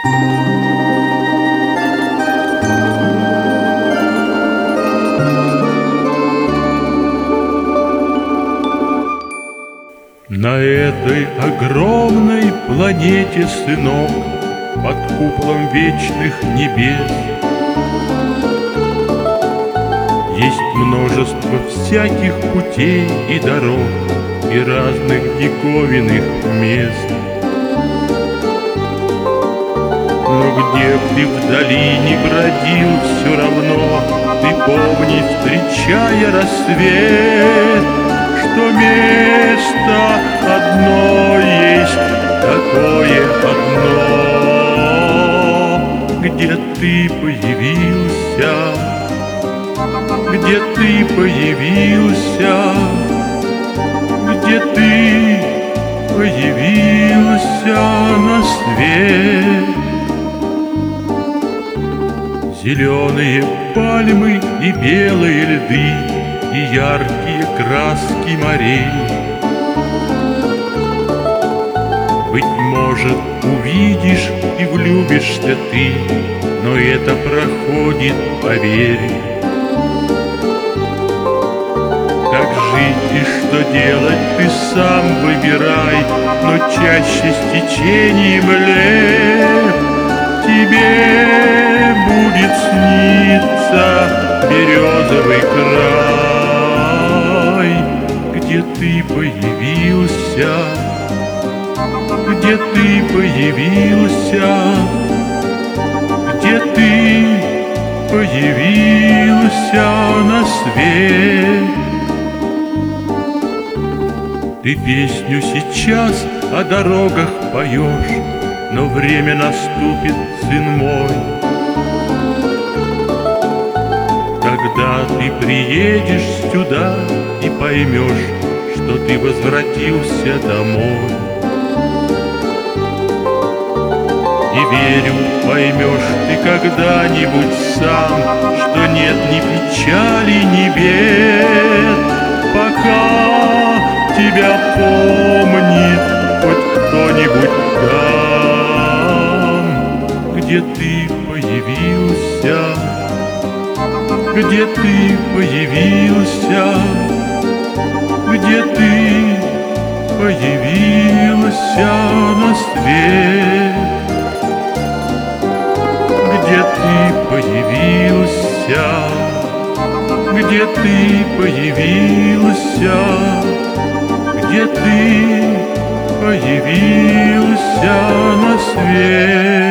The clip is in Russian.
На этой огромной планете, сынок, под куполом вечных небес есть множество всяких путей и дорог и разных диковинных мест. Но где б ты вдали не бродил, все равно ты помни, встречая рассвет, что место одно есть, такое одно, где ты появился, где ты появился, где ты появился на свет. Зеленые пальмы и белые льды, и яркие краски морей. Быть может, увидишь и влюбишься ты, но это проходит, поверь. Как жить и что делать, ты сам выбирай, но чаще с течением лет тебе будет сниться березовый край, где ты появился, где ты появился, где ты появился на свет. Ты песню сейчас о дорогах поешь, но время наступит, сын мой, когда ты приедешь сюда и поймешь, что ты возвратился домой. И верю, поймешь ты когда-нибудь сам, что нет ни печали, ни бед, пока тебя помнит хоть кто-нибудь там, где ты появился, где ты появился, где ты появился на свет, где ты появился, где ты появился, где ты появился на свет.